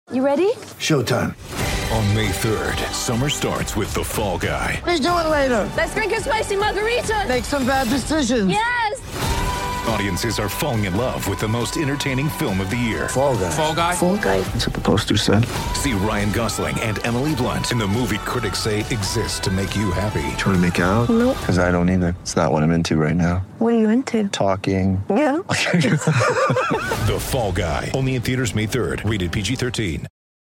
You ready? Showtime. On May 3rd, summer starts with The Fall Guy. Let's do it later. Let's drink a spicy margarita. Make some bad decisions. Yes! Audiences are falling in love with the most entertaining film of the year. Fall Guy. Fall Guy? Fall guy. That's what the poster said. See Ryan Gosling and Emily Blunt in the movie critics say exists to make you happy. Trying to make it out? Nope. Because I don't either. It's not what I'm into right now. What are you into? Talking. Yeah. The Fall Guy. Only in theaters May 3rd. Rated PG-13.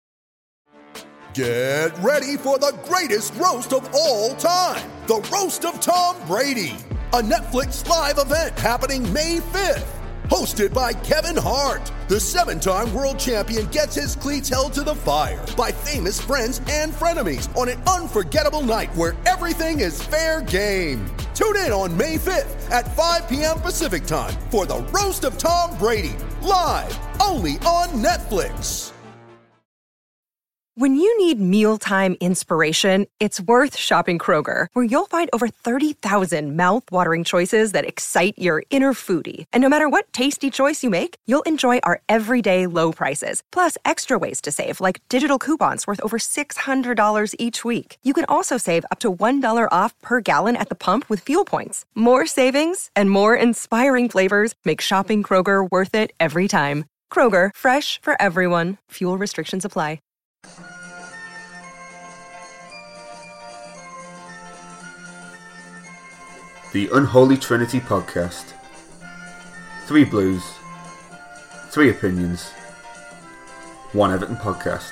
Get ready for the greatest roast of all time. The Roast of Tom Brady. A Netflix live event happening May 5th. Hosted by Kevin Hart. The 7-time world champion gets his cleats held to the fire by famous friends and frenemies on an unforgettable night where everything is fair game. Tune in on May 5th at 5 p.m. Pacific time for the Roast of Tom Brady. Live only on Netflix. When you need mealtime inspiration, it's worth shopping Kroger, where you'll find over 30,000 mouth-watering choices that excite your inner foodie. And no matter what tasty choice you make, you'll enjoy our everyday low prices, plus extra ways to save, like digital coupons worth over $600 each week. You can also save up to $1 off per gallon at the pump with fuel points. More savings and more inspiring flavors make shopping Kroger worth it every time. Kroger, fresh for everyone. Fuel restrictions apply. The Unholy Trinity Podcast. 3 Blues, 3 Opinions, 1 Everton Podcast.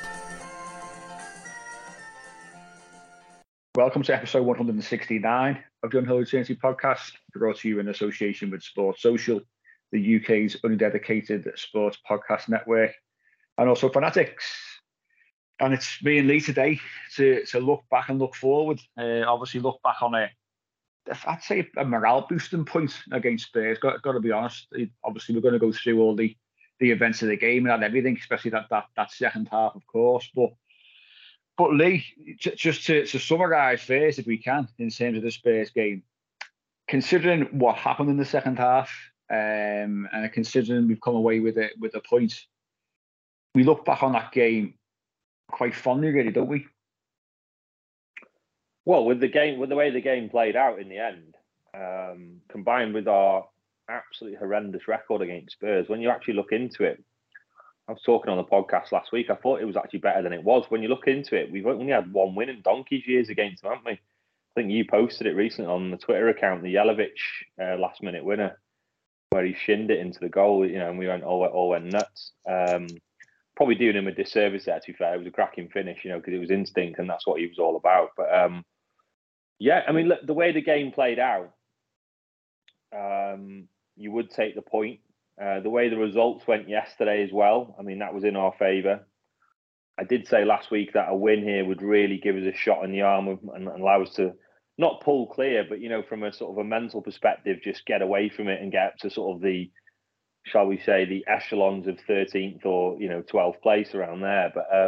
Welcome to episode 169 of the Unholy Trinity Podcast, brought to you in association with Sports Social, the UK's undedicated sports podcast network, and also Fanatics. And it's me and Lee today to look back and look forward. Obviously, look back on I'd say a morale boosting point against Spurs. Got to be honest. Obviously, we're going to go through all the events of the game and everything, especially that second half, of course. But Lee, just to summarise first, if we can, in terms of the Spurs game, considering what happened in the second half, and considering we've come away with a point, we look back on that game quite fondly, really, don't we? Well, with the way the game played out in the end, combined with our absolutely horrendous record against Spurs, when you actually look into it, I was talking on the podcast last week, I thought it was actually better than it was. When you look into it, we've only had one win in donkey's years against them, haven't we? I think you posted it recently on the Twitter account, the Jelavic last-minute winner, where he shinned it into the goal, and we all went nuts. Probably doing him a disservice there, to be fair. It was a cracking finish, because it was instinct and that's what he was all about. But yeah, I mean, look, the way the game played out, you would take the point. The way the results went yesterday as well, I mean, that was in our favour. I did say last week that a win here would really give us a shot in the arm and allow us to not pull clear, but, from a sort of a mental perspective, just get away from it and get up to sort of the, shall we say, the echelons of 13th or 12th place around there.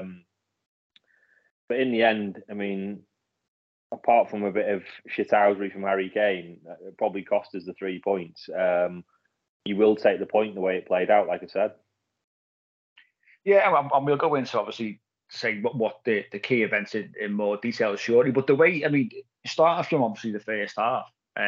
But in the end, I mean, apart from a bit of shithousery from Harry Kane, it probably cost us the 3 points. You will take the point the way it played out, like I said. Yeah, and we'll go into obviously say what the key events in more detail shortly. But the way, I mean, starting from obviously the first half,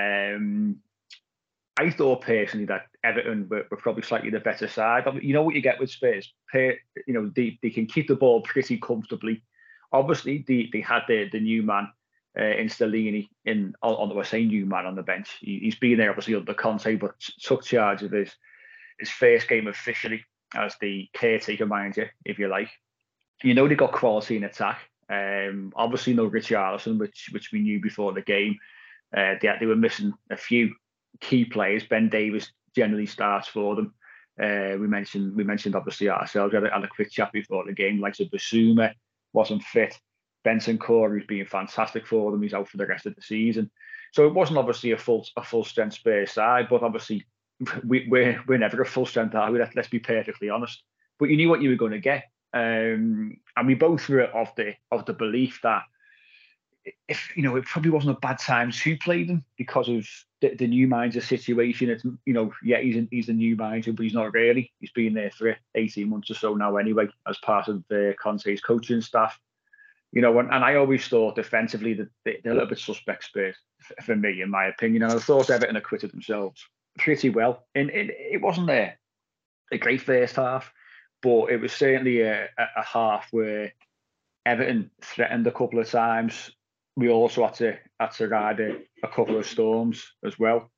I thought personally that Everton were probably slightly the better side. But you know what you get with Spurs? They can keep the ball pretty comfortably. Obviously, they had the new man in Stellini new man on the bench. He's been there obviously under Conte, but took charge of his first game officially as the caretaker manager, if you like. They got quality in attack. Obviously, no Richarlison, which we knew before the game. They were missing a few key players. Ben Davies generally starts for them. We mentioned obviously ourselves. We had a quick chat before the game. Like Basuma wasn't fit. Benson Corey's being fantastic for them. He's out for the rest of the season. So it wasn't obviously a full strength Spurs side, but obviously we're never a full strength, are we? Let's be perfectly honest. But you knew what you were going to get, and we both were of the belief that if it probably wasn't a bad time to play them because of the new manager situation. It's he's a new manager, but he's not really. He's been there for 18 months or so now anyway, as part of Conte's coaching staff. And I always thought defensively that they're a little bit suspect Spurs for me, in my opinion. And I thought Everton acquitted themselves pretty well. And it wasn't a great first half, but it was certainly a half where Everton threatened a couple of times. We also had to ride a couple of storms as well.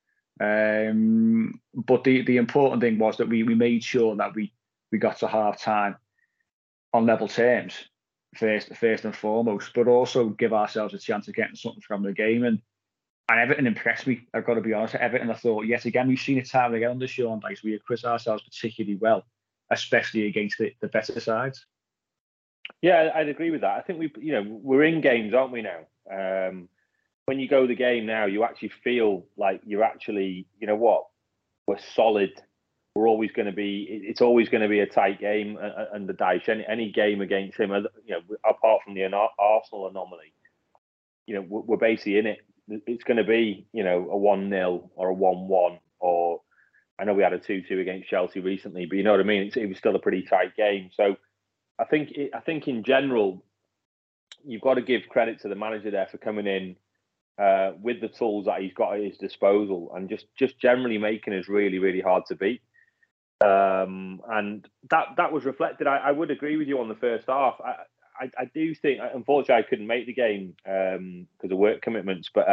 But the important thing was that we made sure that we got to half time on level terms first and foremost, but also give ourselves a chance of getting something from the game. And Everton impressed me. I've got to be honest. Everton, I thought, yet again, we've seen it time and again under Sean Dyche. We acquit ourselves particularly well, especially against the better sides. Yeah, I'd agree with that. I think we're in games, aren't we now? When you go the game now, you actually feel like you're actually, we're solid. We're always going to be. It's always going to be a tight game under Dyche. Any game against him, apart from the Arsenal anomaly, we're basically in it. It's going to be, a 1-0 or a 1-1, or I know we had a 2-2 against Chelsea recently, but you know what I mean. It was still a pretty tight game. So I think in general, you've got to give credit to the manager there for coming in with the tools that he's got at his disposal and just generally making us really, really hard to beat. And that was reflected. I would agree with you on the first half. I do think, unfortunately, I couldn't make the game because of work commitments. But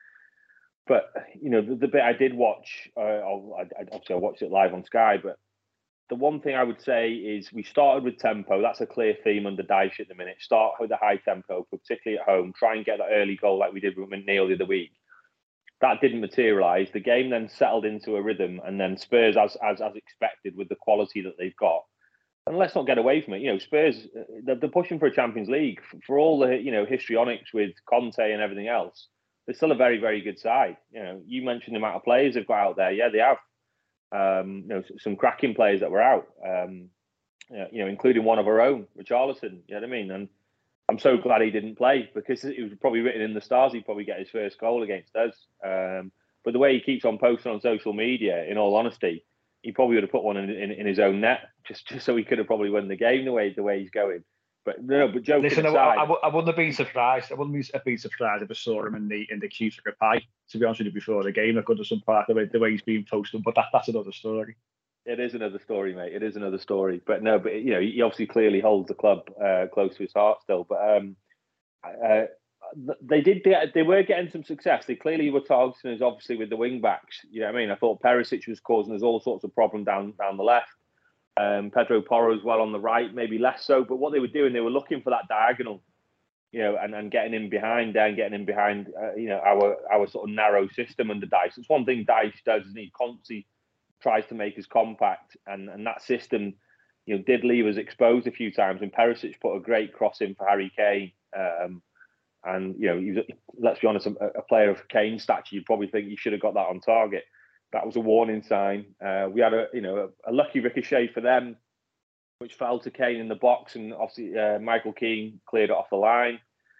the bit I did watch, obviously I watched it live on Sky. But the one thing I would say is we started with tempo. That's a clear theme under Dyche at the minute. Start with a high tempo, particularly at home. Try and get that early goal like we did with McNeil the other week. That didn't materialise. The game then settled into a rhythm, and then Spurs, as expected, with the quality that they've got. And let's not get away from it. Spurs, they're pushing for a Champions League. For all the histrionics with Conte and everything else, they're still a very, very good side. You mentioned the amount of players they've got out there. Yeah, they have. Some cracking players that were out. Including one of our own, Richarlison. You know what I mean? And I'm so glad he didn't play because it was probably written in the stars he'd probably get his first goal against us. But the way he keeps on posting on social media, in all honesty, he probably would have put one in his own net just so he could have probably won the game the way he's going. But no, but joking aside, I wouldn't have been surprised. I wouldn't have been surprised if I saw him in the queue for a pie. To be honest with you, before the game, I could have some part of the way he's being posted. But that's another story. It is another story, mate. It is another story. But no, but he obviously clearly holds the club close to his heart still. But they were getting some success. They clearly were targeting us, obviously, with the wing backs. You know what I mean? I thought Perisic was causing us all sorts of problem down the left. Pedro Porro as well on the right, maybe less so. But what they were doing, they were looking for that diagonal, and getting in behind there and getting in behind, our sort of narrow system under Dyche. It's one thing Dyche does, and he constantly tries to make us compact, and that system, did leave us exposed a few times. And Perisic put a great cross in for Harry Kane. And let's be honest, a player of Kane's stature, you'd probably think he should have got that on target. That was a warning sign. We had a lucky ricochet for them, which fell to Kane in the box, and obviously Michael Keane cleared it off the line.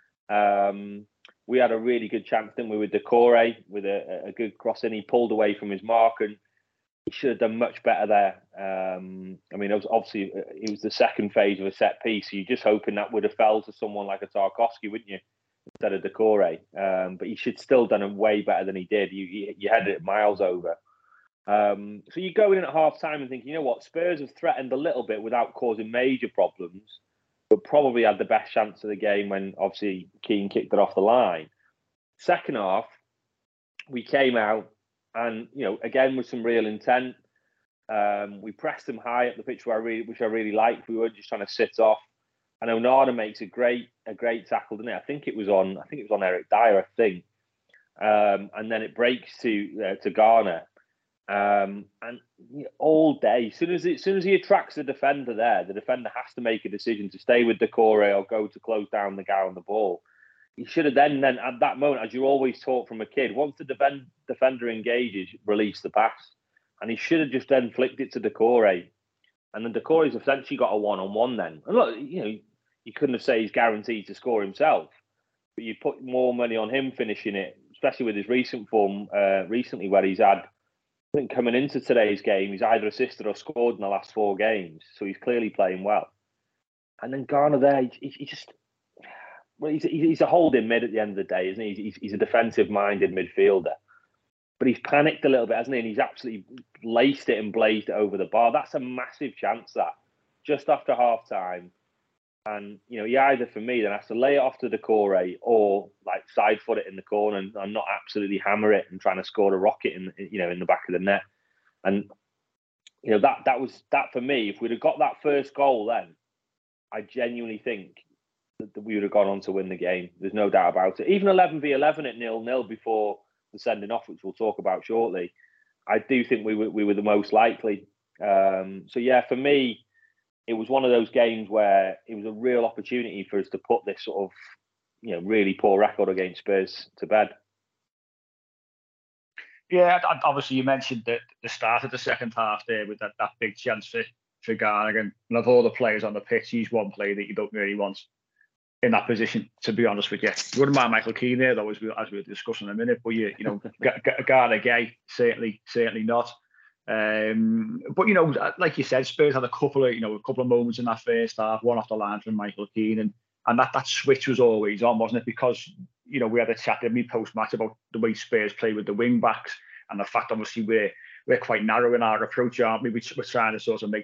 We had a really good chance, didn't we, with Decore with a good cross in. He pulled away from his mark, and he should have done much better there. It was the second phase of a set piece. So you're just hoping that would have fell to someone like a Tarkowski, wouldn't you, instead of Decore? But he should still done it way better than he did. You had it miles over. So you go in at half time and think, Spurs have threatened a little bit without causing major problems, but probably had the best chance of the game when obviously Keane kicked it off the line. Second half, we came out and, again, with some real intent. We pressed them high up the pitch, which I really liked. We weren't just trying to sit off. And Onana makes a great tackle, didn't it? I think it was on Eric Dyer, I think. And then it breaks to Garner. And all day, as soon as he attracts the defender there, the defender has to make a decision to stay with Decore or go to close down the guy on the ball. He should have then at that moment, as you're always taught from a kid, once the defender engages, release the pass. And he should have just then flicked it to Decore. And then Decore's essentially got a one-on-one then. And look, you couldn't have said he's guaranteed to score himself. but you put more money on him finishing it, especially with his recent form recently, where he's had, I think coming into today's game, he's either assisted or scored in the last 4 games, so he's clearly playing well. And then Garner there, he just, well, he's a holding mid at the end of the day, isn't he? He's a defensive-minded midfielder. But he's panicked a little bit, hasn't he? And he's absolutely laced it and blazed it over the bar. That's a massive chance, that, just after half-time. And, you know, he either, for me, then has to lay it off to Doucouré or, like, side foot it in the corner and not absolutely hammer it and trying to score a rocket in the back of the net. And, you know, that for me, if we'd have got that first goal then, I genuinely think that we would have gone on to win the game. There's no doubt about it. Even 11v11 at 0-0 before the sending off, which we'll talk about shortly, I do think we were the most likely. So, yeah, for me, it was one of those games where it was a real opportunity for us to put this sort of, you know, really poor record against Spurs to bed. Yeah, obviously you mentioned the start of the second half there with that big chance for Garner, and of all the players on the pitch, he's one player that you don't really want in that position, to be honest with you. You wouldn't mind Michael Keane there, though, as we'll discuss in a minute, but you know, Garner Gay, certainly not. But you know, like you said, Spurs had a couple of moments in that first half, one off the line from Michael Keane, and that switch was always on, wasn't it? Because, you know, we had a chat in me post-match about the way Spurs play with the wing backs, and the fact, obviously, we're quite narrow in our approach, aren't we? We're trying to sort of make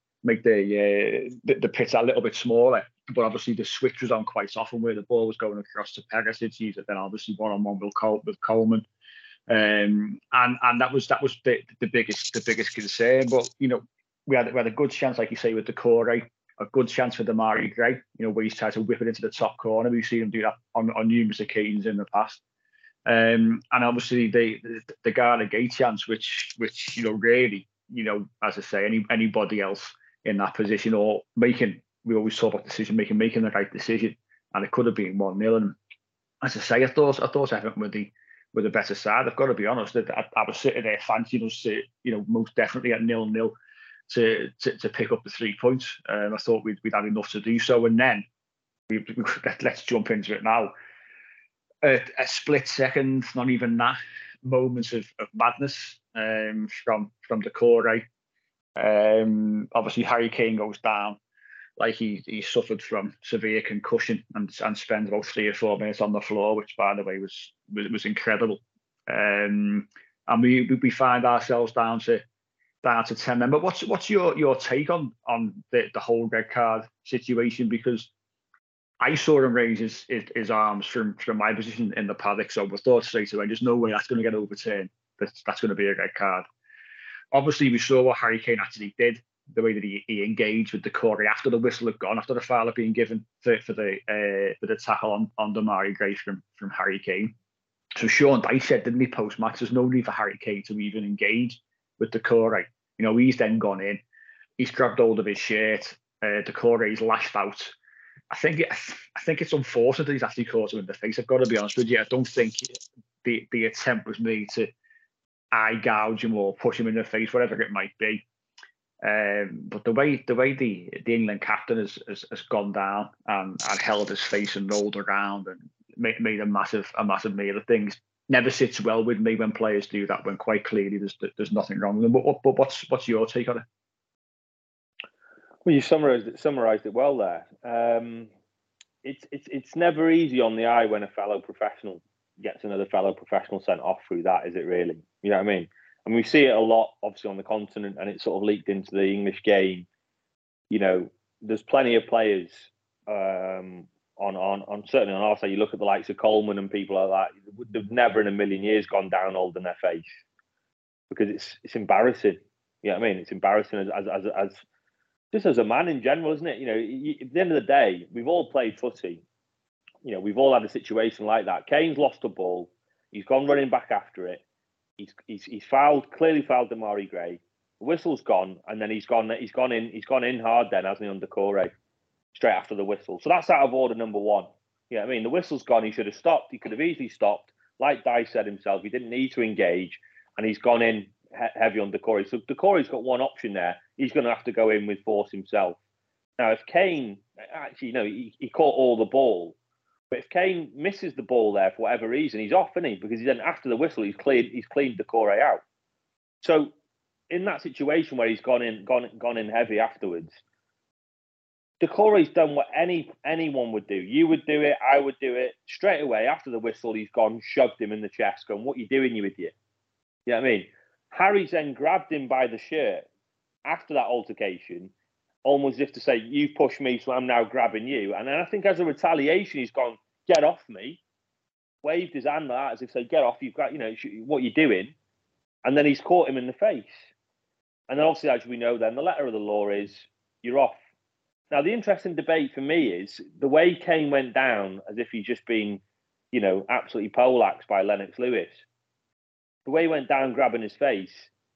the pitch a little bit smaller, but obviously the switch was on quite often where the ball was going across to Perisic, then obviously one-on-one with Coleman. And that was the biggest concern. But, you know, we had a good chance, like you say, with Doucouré, a good chance for Demarai Gray, you know, where he's tried to whip it into the top corner. We've seen him do that on numerous occasions in the past. And obviously the Garner Gay chance, which you know, really, you know, as I say, anybody else in that position or we always talk about decision making the right decision, and it could have been 1-0. And as I say, I thought Everton with a better side. I've got to be honest, that I was sitting there fancying us, you know, most definitely at 0-0 to pick up the 3 points. I thought we'd had enough to do so, and then let's jump into it now. A split second, not even that, moments of madness from Doucouré. Obviously, Harry Kane goes down like he suffered from severe concussion and spends about 3 or 4 minutes on the floor, which, by the way, was incredible. And we find ourselves down to 10 men. But what's your take on the whole red card situation? Because I saw him raise his arms from my position in the paddock, so we thought straight away, there's no way that's going to get overturned. That's going to be a red card. Obviously, we saw what Harry Kane actually did, the way that he engaged with Doucouré after the whistle had gone, after the foul had been given for the tackle on Demarai Gray from Harry Kane. So Sean Dyche said, didn't he, post-match, there's no need for Harry Kane to even engage with Doucouré. You know, he's then gone in, he's grabbed hold of his shirt, Doucouré's lashed out. I think it's unfortunate that he's actually caught him in the face. I've got to be honest with you. I don't think the attempt was made to eye gouge him or push him in the face, whatever it might be. But the way the England captain has gone down and held his face and rolled around and made a massive meal of things never sits well with me when players do that, when quite clearly there's nothing wrong with them. But what's your take on it? Well, you summarised it well there. It's never easy on the eye when a fellow professional gets another fellow professional sent off through that, is it really? You know what I mean? And we see it a lot, obviously, on the continent, and it's sort of leaked into the English game. You know, there's plenty of players on certainly on our side. You look at the likes of Coleman and people like that. They've never in a million years gone down holding their face, because it's embarrassing. You know what I mean? It's embarrassing as just as a man in general, isn't it? You know, at the end of the day, we've all played footy. You know, we've all had a situation like that. Kane's lost a ball. He's gone running back after it. He's clearly fouled Demarai Gray. The whistle's gone, and then he's gone in hard then, hasn't he, on Doucouré, straight after the whistle. So that's out of order number one. You know what I mean? The whistle's gone. He should have stopped. He could have easily stopped. Like Dyche said himself, he didn't need to engage, and he's gone in heavy on Doucouré. So Doucouré's got one option there. He's going to have to go in with force himself. Now, if Kane, actually, no, he caught all the ball, But if Kane misses the ball there for whatever reason, he's off, isn't he? Because then after the whistle, he's cleaned Doucouré out. So in that situation where he's gone in heavy afterwards, Doucouré's done what anyone would do. You would do it, I would do it. Straight away after the whistle, he's gone, shoved him in the chest, gone, "What are you doing, you idiot?" You know what I mean? Harry's then grabbed him by the shirt after that altercation, almost as if to say, "You've pushed me, so I'm now grabbing you." And then I think as a retaliation, he's gone, "Get off me," waved his hand like that as if to say, "Get off, you've got, what you're doing." And then he's caught him in the face. And then obviously, as we know then, the letter of the law is, you're off. Now, the interesting debate for me is the way Kane went down as if he'd just been, absolutely poleaxed by Lennox Lewis. The way he went down grabbing his face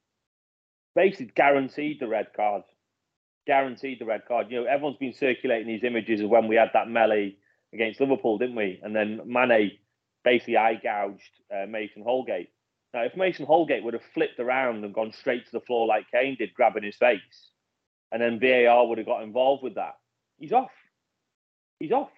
basically guaranteed the red card. Guaranteed the red card. Everyone's been circulating these images of when we had that melee against Liverpool, didn't we? And then Mane basically eye-gouged Mason Holgate. Now, if Mason Holgate would have flipped around and gone straight to the floor like Kane did, grabbing his face, and then VAR would have got involved with that, he's off. He's off.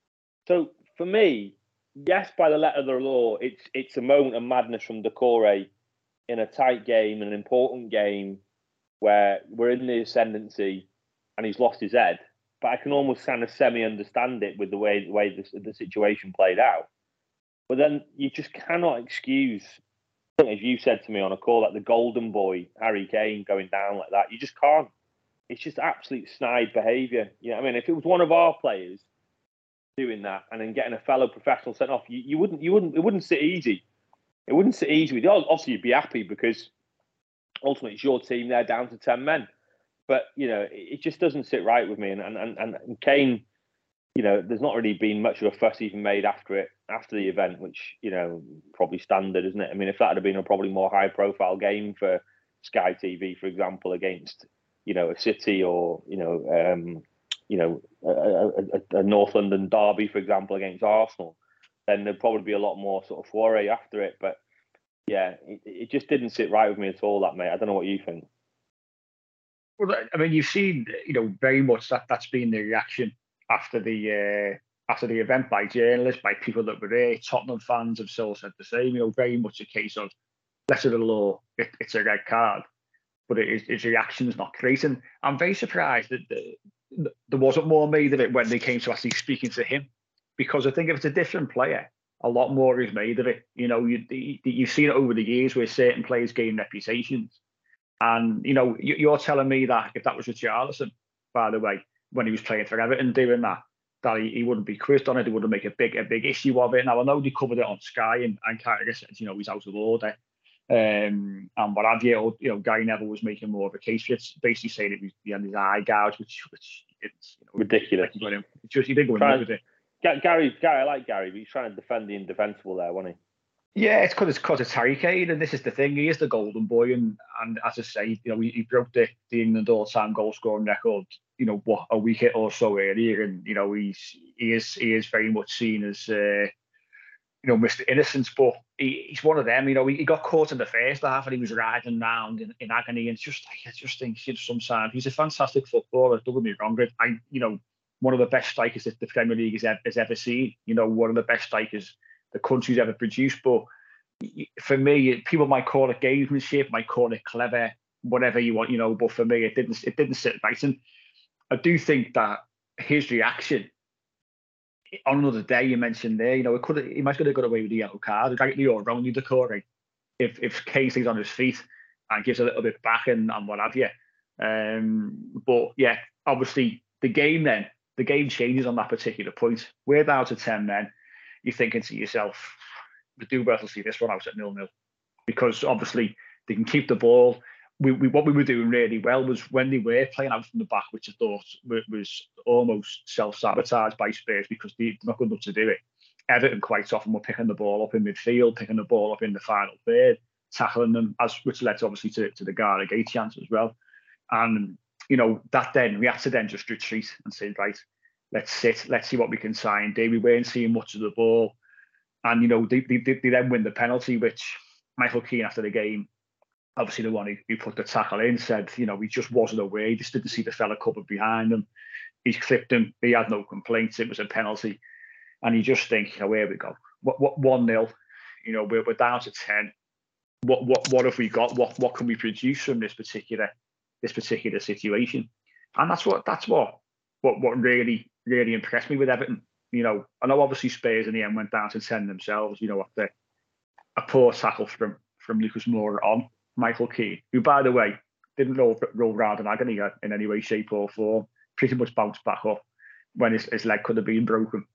So for me, yes, by the letter of the law, it's a moment of madness from Doucouré in a tight game, an important game where we're in the ascendancy and he's lost his head. But I can almost kind of semi-understand it with the way the situation played out. But then you just cannot excuse, as you said to me on a call, like the golden boy, Harry Kane, going down like that. You just can't. It's just absolute snide behaviour. You know what I mean? If it was one of our players doing that and then getting a fellow professional sent off, it wouldn't sit easy. It wouldn't sit easy with you. Obviously, you'd be happy because ultimately it's your team. They're down to 10 men. But, it just doesn't sit right with me. And Kane, there's not really been much of a fuss even made after the event, which, probably standard, isn't it? I mean, if that had been a probably more high profile game for Sky TV, for example, against, a City or, a North London derby, for example, against Arsenal, then there'd probably be a lot more sort of foray after it. But yeah, it just didn't sit right with me at all, that, mate. I don't know what you think. Well, I mean, you've seen, very much that's been the reaction after the event by journalists, by people that were there. Tottenham fans have still said the same. Very much a case of letter of the law. It's a red card, but its reaction's not great. And I'm very surprised that there wasn't more made of it when they came to actually speaking to him, because I think if it's a different player, a lot more is made of it. You've seen it over the years where certain players gain reputations. And, you're telling me that if that was Richarlison, by the way, when he was playing for Everton doing that he wouldn't be quizzed on it, he wouldn't make a big issue of it. Now, I know they covered it on Sky and Carragher said, he's out of order. And what have you, Gary Neville was making more of a case for it, basically saying he had his eye gouged, which it's ridiculous. He didn't go in with it. Gary, I like Gary, but he's trying to defend the indefensible there, wasn't he? Yeah, it's because it's Harry Kane, and this is the thing. He is the golden boy, and as I say, he broke the England all-time goal scoring record. A week or so earlier, and he is very much seen as Mr. Innocence, but he's one of them. He got caught in the first half, and he was riding around in agony, and I just think sometimes he's a fantastic footballer. Don't get me wrong, one of the best strikers that the Premier League has ever seen. One of the best strikers the country's ever produced. But for me, people might call it gamesmanship, might call it clever, whatever you want, but for me, it didn't sit right. And I do think that his reaction on another day, you mentioned there, he might have got away with the yellow card. Rightly or wrongly, Doucouré, if Kane stays on his feet and gives a little bit back and what have you. But yeah, obviously the game changes on that particular point. We're down to 10 men. You're thinking to yourself, we do well to see this one out at 0-0, because obviously they can keep the ball. What we were doing really well was when they were playing out from the back, which I thought was almost self-sabotage by Spurs because they're not good enough to do it. Everton quite often were picking the ball up in midfield, picking the ball up in the final third, tackling them, which led obviously to the Gareth chance as well. And that then we had to then just retreat and say, right, let's sit, let's see what we can try and do. We weren't seeing much of the ball, and they then win the penalty, which Michael Keane after the game, obviously the one who put the tackle in, said, he just wasn't aware. He just didn't see the fella covered behind him. He clipped him. He had no complaints. It was a penalty. and you just think, oh, here we go. What 1-0? You know, we're down to 10. What have we got? What can we produce from this particular situation? And that's what really impressed me with Everton. You know, I know obviously Spurs in the end went down to 10 themselves. You know, after a poor tackle from Lucas Moura on Michael Keane, who, by the way, didn't roll round in agony in any way, shape or form. Pretty much bounced back up when his leg could have been broken.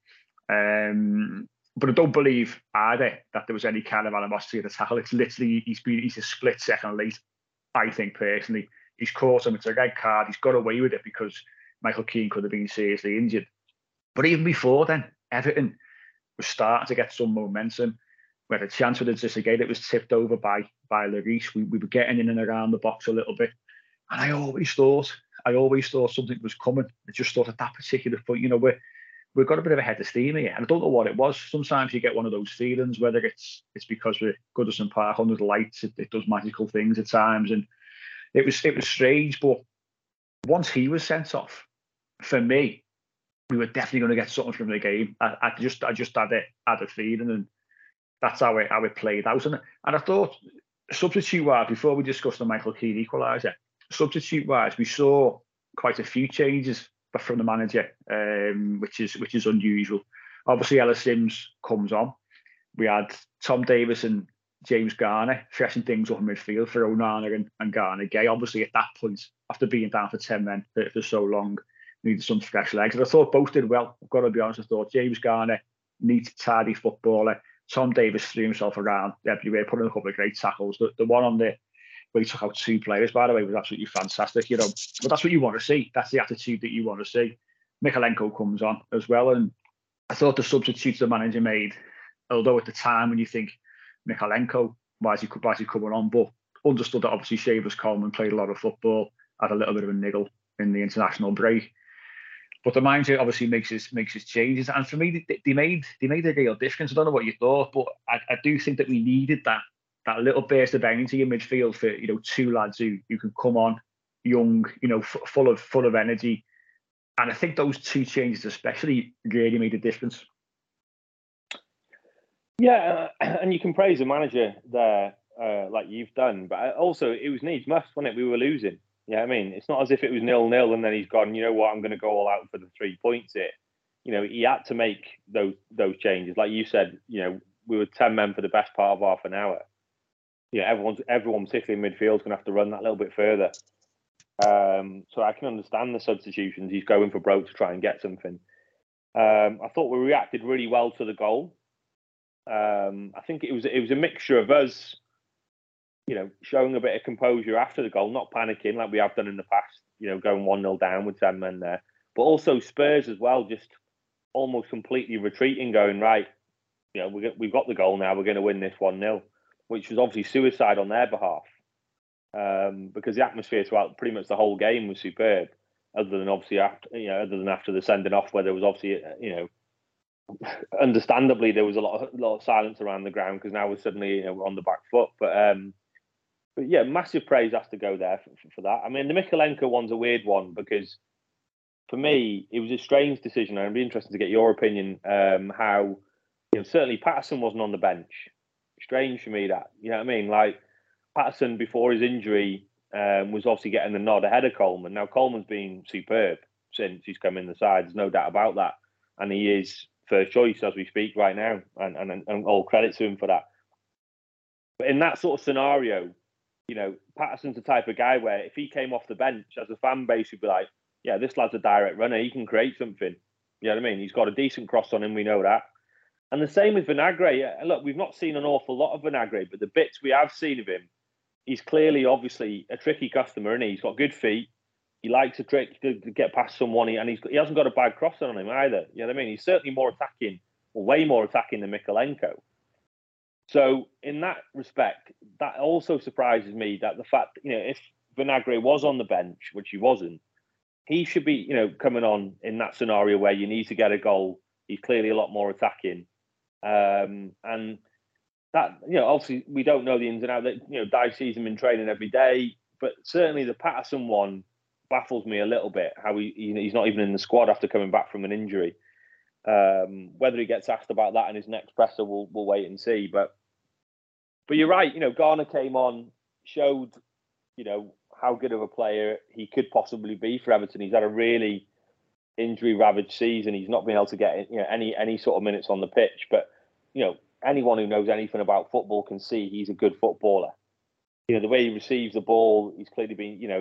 But I don't believe either that there was any kind of animosity at the tackle. It's literally he's a split second late. I think personally, he's caught him. It's a red card. He's got away with it because Michael Keane could have been seriously injured. But even before then, Everton was starting to get some momentum. We had a chance with the Zissagate. It was tipped over by Lloris. We were getting in and around the box a little bit. And I always thought something was coming. I just thought at that particular point, you know, we've got a bit of a head of steam here. And I don't know what it was. Sometimes you get one of those feelings, whether it's because we're Goodison Park under the lights, it does magical things at times. And it was strange. But once he was sent off, for me, we were definitely going to get something from the game. I just had a feeling, and that's how it played out. And I thought, substitute-wise, before we discuss the Michael Keane equaliser, substitute-wise, we saw quite a few changes from the manager, which is unusual. Obviously, Ellis Sims comes on. We had Tom Davies and James Garner freshen things up in midfield for Onana and Garner Gay. Obviously, at that point, after being down for 10 men for so long, needed some fresh legs. And I thought both did well. I've got to be honest. I thought James Garner, neat, tidy footballer. Tom Davies threw himself around everywhere, put in a couple of great tackles. The one on the where he took out 2 players, by the way, was absolutely fantastic. You know, but that's what you want to see. That's the attitude that you want to see. Mikalenko comes on as well, and I thought the substitutes the manager made, although at the time when you think Mikalenko, why is he coming on? But understood that obviously Seamus Coleman played a lot of football, had a little bit of a niggle in the international break. But the manager obviously makes his changes, and for me, they made a real difference. I don't know what you thought, but I do think that we needed that little burst of energy in midfield for, you know, 2 lads who can come on young, you know, full of energy, and I think those 2 changes especially really made a difference. Yeah, and you can praise the manager there, like you've done, but also it was needs must, wasn't it? We were losing. Yeah, I mean, it's not as if it was 0-0 and then he's gone, you know what, I'm going to go all out for the 3 points here. You know, he had to make those changes. Like you said, you know, we were 10 men for the best part of half an hour. Yeah, everyone, particularly in midfield, is going to have to run that little bit further. So I can understand the substitutions. He's going for broke to try and get something. I thought we reacted really well to the goal. I think it was a mixture of us, you know, showing a bit of composure after the goal, not panicking like we have done in the past, you know, going 1-0 down with 10 men there. But also Spurs as well, just almost completely retreating, going, right, you know, we've got the goal now, we're going to win this 1-0, which was obviously suicide on their behalf, because the atmosphere throughout pretty much the whole game was superb, other than after the sending off, where there was obviously, you know, understandably there was a lot of silence around the ground because now we're suddenly, you know, on the back foot. But yeah, massive praise has to go there for that. I mean, the Mikalenko one's a weird one because for me, it was a strange decision. And it'd be interesting to get your opinion. How, you know, certainly Patterson wasn't on the bench. Strange for me that, you know what I mean? Like Patterson before his injury was obviously getting the nod ahead of Coleman. Now Coleman's been superb since he's come in the side. There's no doubt about that, and he is first choice as we speak right now, and all credit to him for that. But in that sort of scenario, you know, Patterson's the type of guy where if he came off the bench, as a fan base would be like, yeah, this lad's a direct runner. He can create something. You know what I mean? He's got a decent cross on him. We know that. And the same with Vinagre. Look, we've not seen an awful lot of Vinagre, but the bits we have seen of him, he's clearly, obviously, a tricky customer, and he's got good feet. He likes a trick to get past someone, and he hasn't got a bad crossing on him either. You know what I mean? He's certainly more attacking, or way more attacking than Mikalenko. So in that respect, that also surprises me that the fact, you know, if Vinagre was on the bench, which he wasn't, he should be, you know, coming on in that scenario where you need to get a goal. He's clearly a lot more attacking. And that, you know, obviously we don't know the ins and outs. That, you know, Dyche sees him in training every day, but certainly the Patterson one baffles me a little bit. How he's not even in the squad after coming back from an injury. Whether he gets asked about that in his next presser, we'll wait and see. But you're right. Garner came on, showed how good of a player he could possibly be for Everton. He's had a really injury-ravaged season. He's not been able to get any sort of minutes on the pitch. But anyone who knows anything about football can see he's a good footballer. The way he receives the ball, he's clearly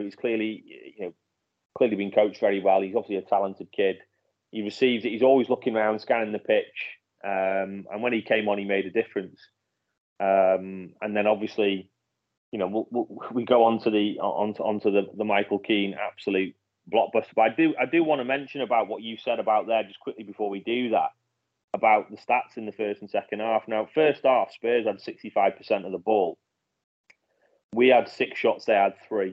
been coached very well. He's obviously a talented kid. He receives it. He's always looking around, scanning the pitch. And when he came on, he made a difference. And then obviously, we go on to the Michael Keane absolute blockbuster. But I do want to mention about what you said about there just quickly before we do that, about the stats in the first and second half. Now, first half, Spurs had 65% of the ball. We had 6 shots, they had 3.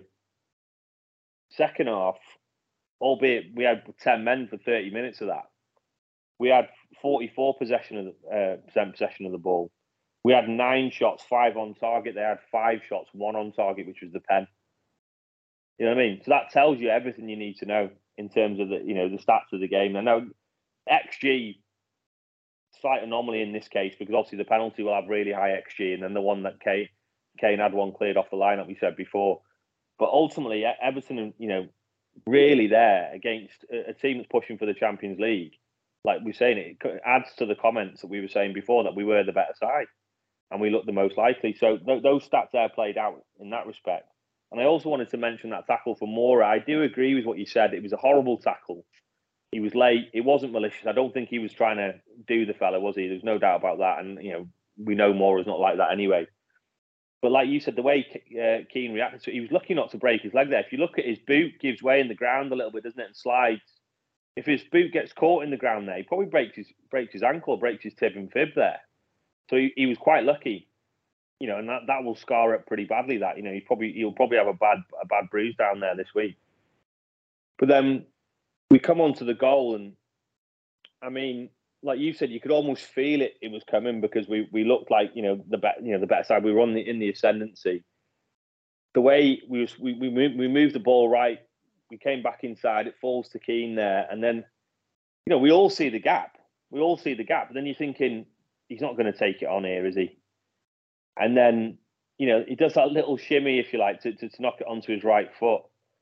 Second half, albeit we had 10 men for 30 minutes of that, we had 44% possession of the ball. We had 9 shots, 5 on target. They had 5 shots, 1 on target, which was the pen. You know what I mean? So that tells you everything you need to know in terms of the stats of the game. And now XG, slight anomaly in this case, because obviously the penalty will have really high XG, and then the one that Kane had one cleared off the line, like we said before. But ultimately, Everton, really there against a team that's pushing for the Champions League. Like we're saying, it adds to the comments that we were saying before that we were the better side and we looked the most likely. So those stats there played out in that respect. And I also wanted to mention that tackle for Moura. I do agree with what you said. It was a horrible tackle. He was late. It wasn't malicious. I don't think he was trying to do the fella, was he? There's no doubt about that. And, we know Moura's not like that anyway. But like you said, the way Keane reacted to it, he was lucky not to break his leg there. If you look at his boot, gives way in the ground a little bit, doesn't it, and slides. If his boot gets caught in the ground there, he probably breaks his ankle, breaks his tib and fib there. So he was quite lucky, and that will scar up pretty badly. That he'll probably have a bad bruise down there this week. But then we come on to the goal, and I mean, like you said, you could almost feel it was coming because we looked like the better side. We were in the ascendancy. The way we moved the ball right, we came back inside. It falls to Keane there, and then we all see the gap. But then you're thinking he's not going to take it on here, is he? And then he does that little shimmy, if you like, to knock it onto his right foot.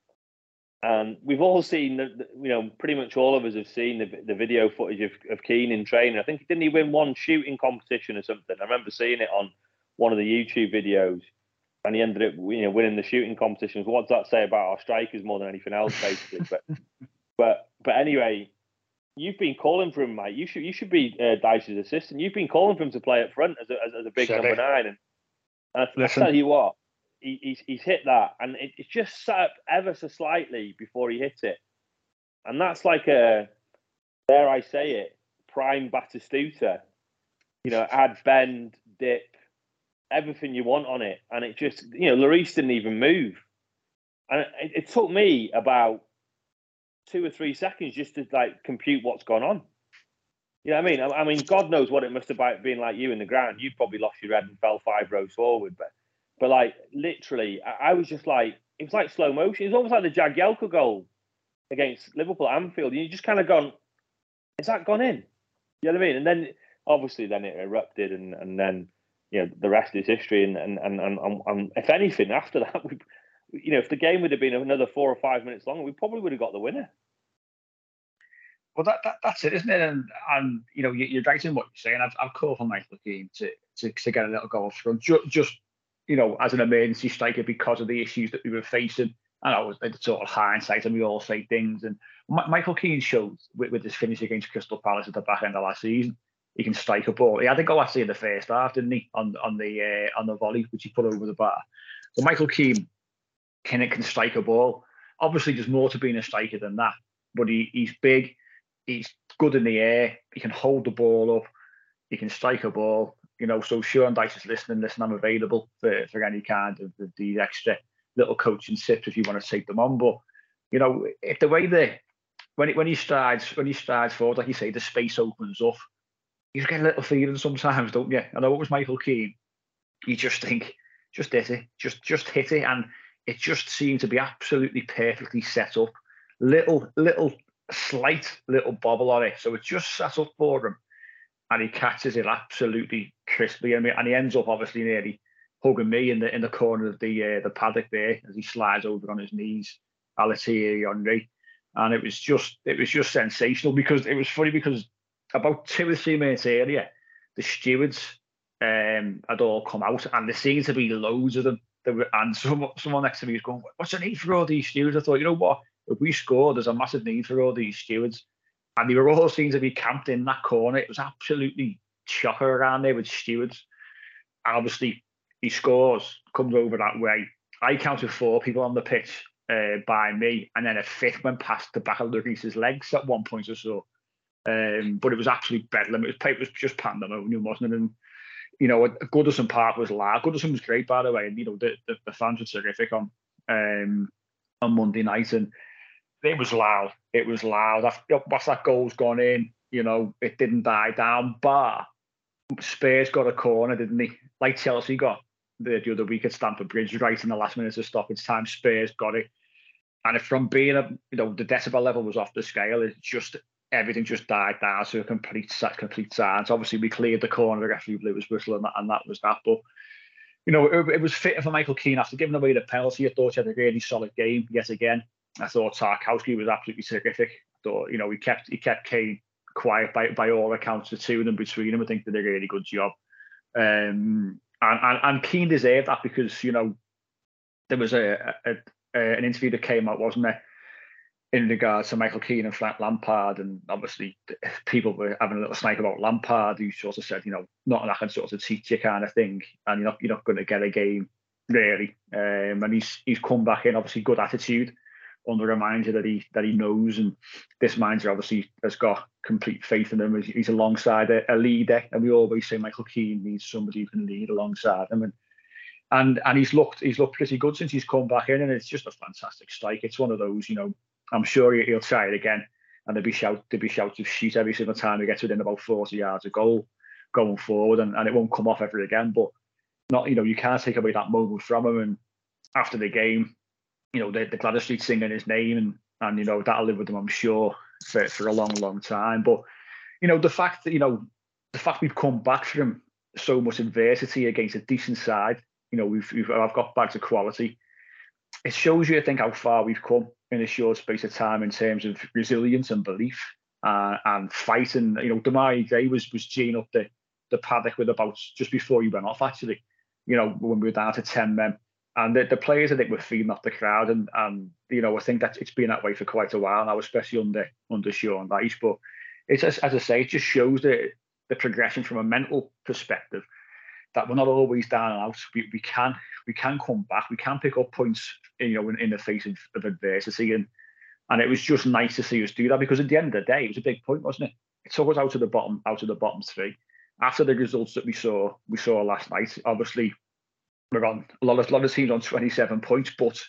And we've all seen, pretty much all of us have seen the video footage of Keane in training. I think, didn't he win one shooting competition or something? I remember seeing it on one of the YouTube videos, and he ended up, winning the shooting competitions. What does that say about our strikers more than anything else, basically? but anyway, you've been calling for him, mate. You should be Dyche's assistant. You've been calling for him to play up front as a big number 9. And I tell you what. He's hit that, and it's just sat up ever so slightly before he hit it. And that's like dare I say it, prime Batistuta. Add bend, dip, everything you want on it. And it just, Lloris didn't even move. And it took me about 2 or 3 seconds just to compute what's gone on. You know what I mean? I mean, God knows what it must have been like you in the ground. You probably lost your head and fell 5 rows forward, but literally, I was just like, it was like slow motion. It was almost like the Jagielka goal against Liverpool at Anfield. You just kind of gone, has that gone in? You know what I mean? And then, obviously, then it erupted, and then, the rest is history. And if anything, after that, if the game would have been another 4 or 5 minutes longer, we probably would have got the winner. Well, that's it, isn't it? And you're right in what you're saying. I've called for Michael Keane to get a little goal from just as an emergency striker because of the issues that we were facing. And I was sort of hindsight, and we all say things. And Michael Keane showed with his finish against Crystal Palace at the back end of last season, he can strike a ball. He had to go actually in the first half, didn't he, on the volley which he put over the bar. So Michael Keane can strike a ball. Obviously, there's more to being a striker than that. But he's big, he's good in the air, he can hold the ball up, he can strike a ball. So Sean Dyche is listening. Listen, I'm available for any kind of the extra little coaching tips if you want to take them on. But if the way when he strides forward, like you say, the space opens up. You get a little feeling sometimes, don't you? I know it was Michael Keane. You just think, just hit it, just hit it, and it just seemed to be absolutely perfectly set up. Little slight little bobble on it, so it just sat up for him, and he catches it absolutely crisply. And he ends up obviously nearly hugging me in the corner of the paddock there as he slides over on his knees, a la Thierry Henry. And it was just sensational, because it was funny, because about 2 or 3 minutes earlier, the stewards had all come out, and there seemed to be loads of them. And someone next to me was going, "What's the need for all these stewards?" I thought, you know what? If we score, there's a massive need for all these stewards. And they were all seen to be camped in that corner. It was absolutely chocker around there with stewards. And obviously, he scores, comes over that way. I counted 4 people on the pitch by me, and then a 5th went past the back of Lloris's legs at one point or so. But it was absolute bedlam. It was just pandemonium, wasn't it? And you know, Goodison Park was loud. Goodison was great, by the way, and you know the fans were terrific on Monday night, and it was loud. It was loud. Once that goal's gone in, you know, it didn't die down. But Spurs got a corner, didn't they? Like Chelsea got the other week at Stamford Bridge, right in the last minute of stoppage time. Spurs got it, and from being the decibel level was off the scale. It just everything just died down to a complete silence. Obviously, we cleared the corner, the referee blew his whistle, and that was that. But you know, it was fitting for Michael Keane after giving away the penalty. I thought he had a really solid game yet again. I thought Tarkowski was absolutely terrific. I thought, you know, he kept Kane quiet by all accounts. The two of them between them, I think, did a really good job. And Keane deserved that, because you know there was an interview that came out, wasn't there, in regards to Michael Keane and Frank Lampard, and obviously people were having a little snake about Lampard, who sort of said, you know, not that I can sort of teach you kind of thing, and you're not going to get a game really. And he's come back in, obviously good attitude, under a manager that he knows, and this manager obviously has got complete faith in him. He's alongside a leader, and we always say Michael Keane needs somebody who can lead alongside him, and he's looked pretty good since he's come back in, and it's just a fantastic strike. It's one of those, you know, I'm sure he'll try it again, and there'll be shouts of shoot every single time he gets within about 40 yards of goal going forward, and it won't come off ever again. But not, you know, you can't take away that moment from him. And after the game, you know, the Gladys Street singing his name, and you know, that'll live with him, I'm sure, for a long time. But you know, the fact we've come back from so much adversity against a decent side, you know, I've got back to quality. It shows you, I think, how far we've come in a short space of time in terms of resilience and belief and fighting. You know, Demarai Gray was geeing up the paddock with about just before he went off, actually, you know, when we were down to 10 men. And the players, I think, were feeding off the crowd, and you know, I think that it's been that way for quite a while now, especially under Sean Dyche. But it's, as I say, it just shows the progression from a mental perspective, that we're not always down and out. We can come back. We can pick up points, you know, in the face of adversity, and it was just nice to see us do that, because at the end of the day, it was a big point, wasn't it? It took us out of the bottom three after the results that we saw last night. Obviously, we're on a lot of teams on 27 points, but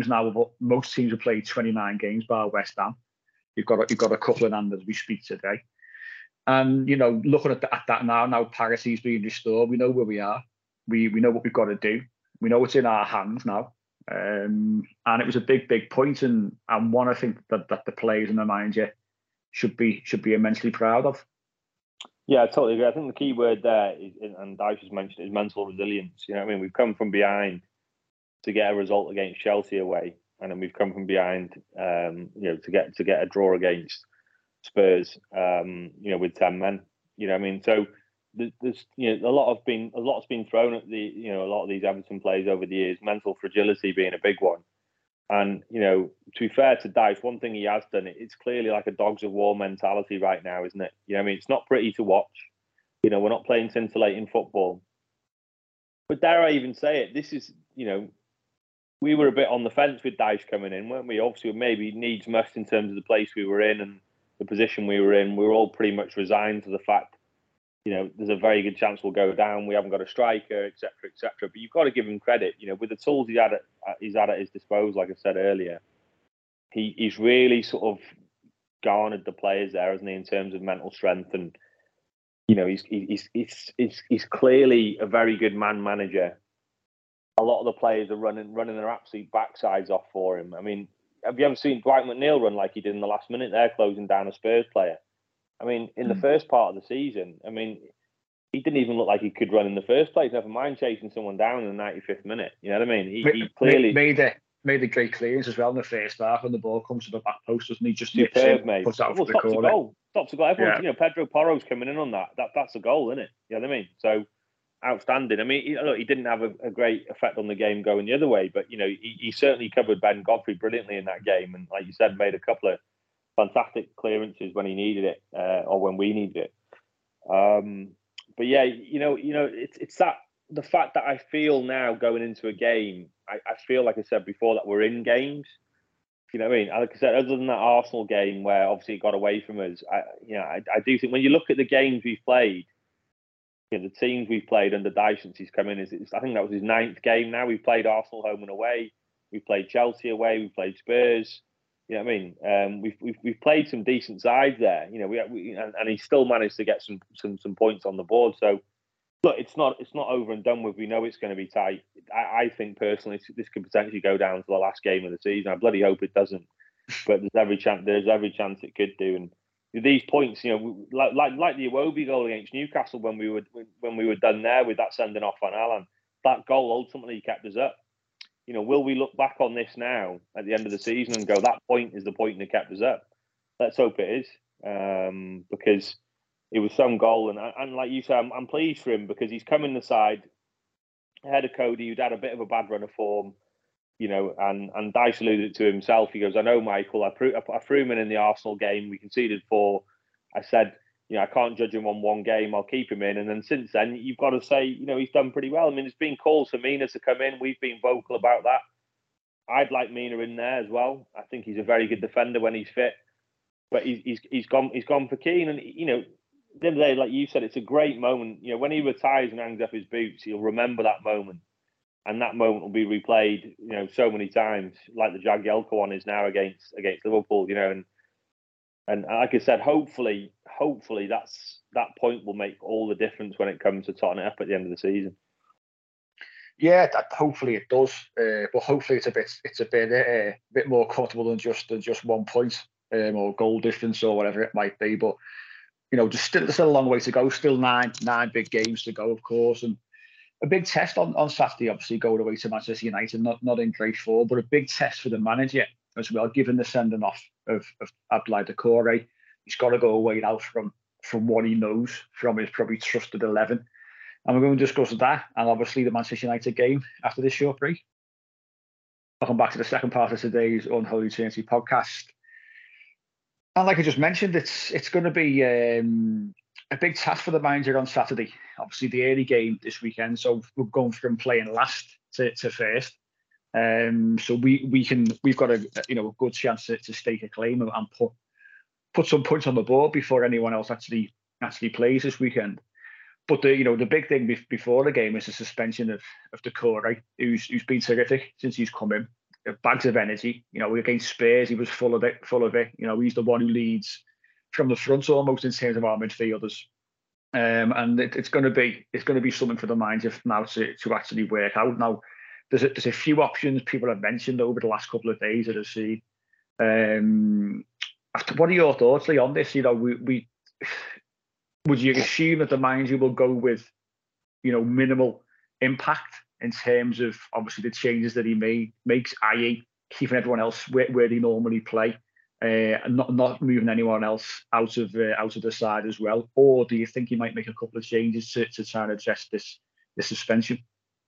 most teams have played 29 games bar West Ham. You've got a couple in hand as we speak today. And, you know, looking at that now parity is being restored, we know where we are. We know what we've got to do. We know it's in our hands now. And it was a big point, and one I think that the players and the manager should be immensely proud of. Yeah, I totally agree. I think the key word there is, and Dyche has mentioned, is mental resilience. You know what I mean? We've come from behind to get a result against Chelsea away, and then we've come from behind, you know, to get a draw against Spurs, you know, with 10 men. You know what I mean? So there's, you know, a lot's been thrown at a lot of these Everton players over the years, mental fragility being a big one. And, you know, to be fair to Dyche, one thing he has done, it's clearly like a dogs of war mentality right now, isn't it? You know what I mean? It's not pretty to watch. You know, we're not playing scintillating football. But dare I even say it, this is, you know, we were a bit on the fence with Dyche coming in, weren't we? Obviously, maybe needs must in terms of the place we were in and the position we were in. We were all pretty much resigned to the fact, you know, there's a very good chance we'll go down. We haven't got a striker, etc., etc. But you've got to give him credit. You know, with the tools he's had at his disposal, like I said earlier, he's really sort of garnered the players there, hasn't he, in terms of mental strength. And you know, he's clearly a very good man manager. A lot of the players are running their absolute backsides off for him. I mean, have you ever seen Dwight McNeil run like he did in the last minute there, closing down a Spurs player? I mean, in the first part of the season, I mean, he didn't even look like he could run in the first place. Never mind chasing someone down in the 95th minute. You know what I mean? He clearly made a great clearance as well in the first half when the ball comes to the back post, doesn't he? Just superb, mate. Puts out well, for the corner. Stops a goal. Everyone, Pedro Porro's coming in on that's a goal, isn't it? You know what I mean? So outstanding. I mean, he didn't have a great effect on the game going the other way, but he certainly covered Ben Godfrey brilliantly in that game, and like you said, made a couple of fantastic clearances when he needed it, or when we needed it. But yeah, it's that the fact that I feel now going into a game, I feel like I said before that we're in games. You know what I mean? Like I said, other than that Arsenal game where obviously it got away from us, I do think when you look at the games we've played, the teams we've played under Dyche since he's come in, I think that was his 9th game now. We've played Arsenal home and away. We played Chelsea away. We played Spurs. You know what I mean? We've played some decent sides there. And he still managed to get some points on the board. So look, it's not over and done with. We know it's going to be tight. I think personally this could potentially go down to the last game of the season. I bloody hope it doesn't, but there's every chance it could do. And these points, like the Iwobi goal against Newcastle when we were done there with that sending off on Alan, that goal ultimately kept us up. Will we look back on this now at the end of the season and go, that point is the point that kept us up? Let's hope it is, because it was some goal. And like you said, I'm pleased for him because he's come in the side ahead of Cody, who'd had a bit of a bad run of form, and Dyche alluded to himself. He goes, I know, Michael, I threw him in the Arsenal game. We conceded 4. I said, I can't judge him on one game. I'll keep him in. And then since then, you've got to say, he's done pretty well. I mean, there's been calls for Mina to come in. We've been vocal about that. I'd like Mina in there as well. I think he's a very good defender when he's fit. But he's gone for Keane. And, the other day, like you said, it's a great moment. When he retires and hangs up his boots, he'll remember that moment. And that moment will be replayed, so many times, like the Jagielka one is now against Liverpool, And like I said, hopefully that point will make all the difference when it comes to totting it up at the end of the season. Yeah, hopefully it does. But hopefully it's a bit more comfortable than just 1 point or goal difference or whatever it might be. But there's still a long way to go. Still nine big games to go, of course, and a big test on Saturday. Obviously, going away to Manchester United, not in great form, but a big test for the manager as well, given the sending off of Abdoulaye Doucouré. He's got to go away now from what he knows, from his probably trusted 11. And we're going to discuss that and obviously the Manchester United game after this short break. Welcome back to the second part of today's Unholy Trinity podcast. And like I just mentioned, it's going to be a big task for the manager on Saturday. Obviously, the early game this weekend, so we're going from playing last to first. So we've got a good chance to stake a claim and put some points on the board before anyone else actually plays this weekend. But the big thing before the game is the suspension of Doucouré, who's been terrific since he's come in. Bags of energy. Against Spurs, he was full of it. He's the one who leads from the front almost in terms of our midfielders. And it's going to be something for the manager now to actually work out. Now, there's a few options people have mentioned over the last couple of days that I've seen. What are your thoughts, Lee, on this? Would you assume that the manager will go with, minimal impact in terms of obviously the changes that he makes, i.e., keeping everyone else where they normally play, and not moving anyone else out of the side as well? Or do you think he might make a couple of changes to try and address this suspension?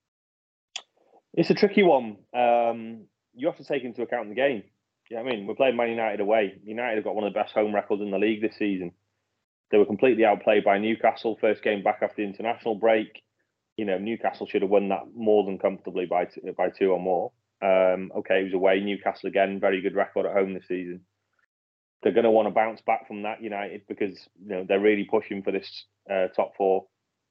It's a tricky one. You have to take into account the game. I mean, we're playing Man United away. United have got one of the best home records in the league this season. They were completely outplayed by Newcastle, first game back after the international break. Newcastle should have won that more than comfortably by 2 or more. Okay, it was away. Newcastle again, very good record at home this season. They're going to want to bounce back from that, United, because they're really pushing for this top 4.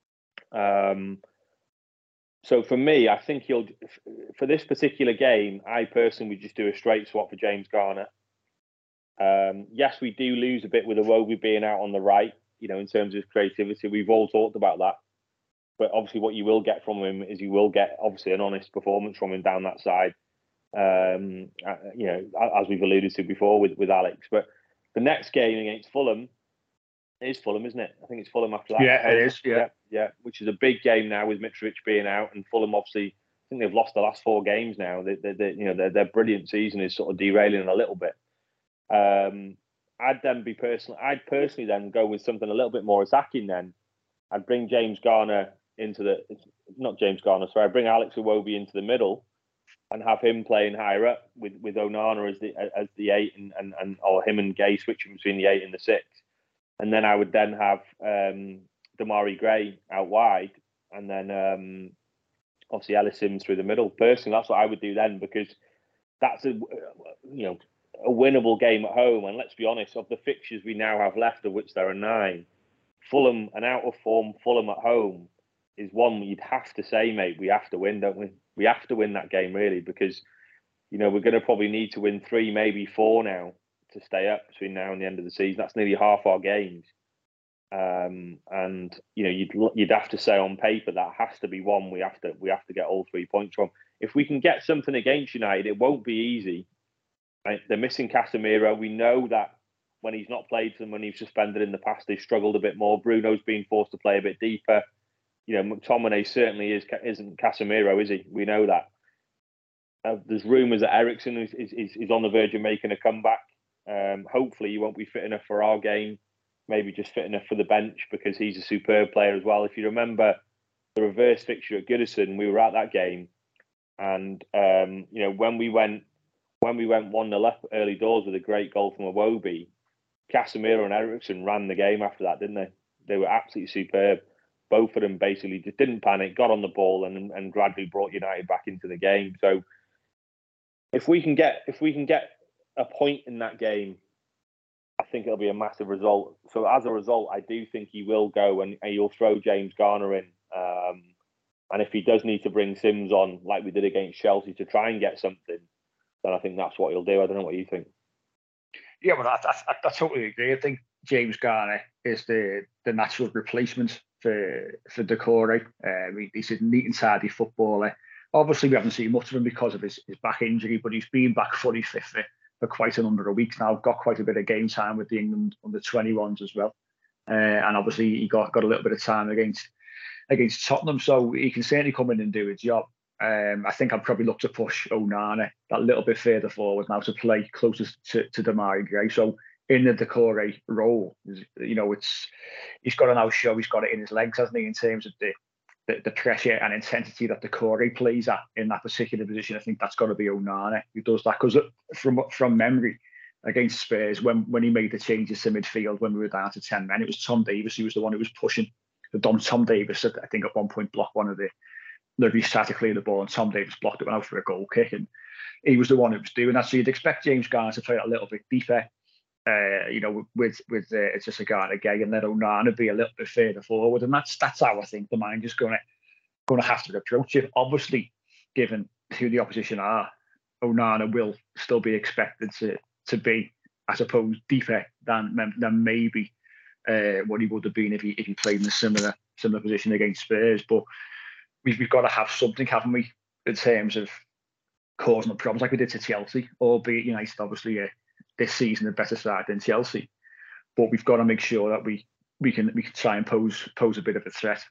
So for me, I think for this particular game, I personally would just do a straight swap for James Garner. Yes, we do lose a bit with Iwobi being out on the right, in terms of creativity. We've all talked about that. But obviously what you will get from him is you will get, obviously, an honest performance from him down that side. As we've alluded to before with Alex. But the next game against Fulham is Fulham, isn't it? I think it's Fulham after that. Yeah, it is. Yeah. Which is a big game now with Mitrovic being out, and Fulham obviously, I think they've lost the last 4 games now. Their brilliant season is sort of derailing a little bit. I'd personally then go with something a little bit more attacking. Then I'd bring James Garner I'd bring Alex Iwobi into the middle and have him playing higher up with Onana as the 8 and or him and Gay switching between the 8 and the 6. And then I would then have Damari Gray out wide, and then obviously Ellis Sims through the middle. Personally, that's what I would do then, because that's a winnable game at home. And let's be honest, of the fixtures we now have left, of which there are 9, Fulham, an out of form Fulham at home, is one you'd have to say, mate, we have to win, don't we? We have to win that game, really, because we're going to probably need to win 3, maybe 4 now to stay up between now and the end of the season. That's nearly half our games. And you'd have to say on paper that has to be one we have to get all 3 points from. If we can get something against United, it won't be easy. Right? They're missing Casemiro. We know that when he's not played and when he's suspended in the past, they've struggled a bit more. Bruno's been forced to play a bit deeper. McTominay certainly isn't Casemiro, is he? We know that. There's rumours that Eriksen is on the verge of making a comeback. Hopefully he won't be fit enough for our game, maybe just fit enough for the bench, because he's a superb player as well. If you remember the reverse fixture at Goodison, we were at that game, and when we went 1-0 up early doors with a great goal from Iwobi, Casemiro and Eriksen ran the game after that, didn't they? They were absolutely superb. Both of them basically just didn't panic, got on the ball, and gradually brought United back into the game. So if we can get a point in that game, I think it'll be a massive result. So as a result, I do think he will go and he'll throw James Garner in. And if he does need to bring Sims on, like we did against Chelsea, to try and get something, then I think that's what he'll do. I don't know what you think. Yeah, well, I totally agree. I think James Garner is the natural replacement for Doucouré. He's a neat and tidy footballer. Obviously, we haven't seen much of him because of his back injury, but he's been back fully fit for quite a number of weeks now. Got quite a bit of game time with the England under 21s as well, and obviously he got a little bit of time against Tottenham, so he can certainly come in and do his job. I think I'd probably look to push Onana that little bit further forward now to play closest to Damari Gray. So in the Doucouré role, he's got to now show he's got it in his legs, hasn't he, in terms of the pressure and intensity that Doucouré plays at in that particular position. I think that's got to be Onana who does that, because from memory against Spurs, when he made the changes to midfield when we were down to 10 men, it was Tom Davies who was the one who was pushing. Tom Davies, I think, at one point blocked one of the tried to clear the ball, and Tom Davies blocked it out for a goal kick, and he was the one who was doing that. So you'd expect James Garner to play a little bit deeper, with just a Garner Gay, and then Onana be a little bit further forward, and that's how I think the manager's going to have to approach it. Obviously, given who the opposition are, Onana will still be expected to be, I suppose, deeper than maybe what he would have been if he played in a similar position against Spurs. But we've got to have something, haven't we, in terms of causing problems like we did to Chelsea, albeit United obviously this season a better side than Chelsea. But we've got to make sure that we can try and pose a bit of a threat.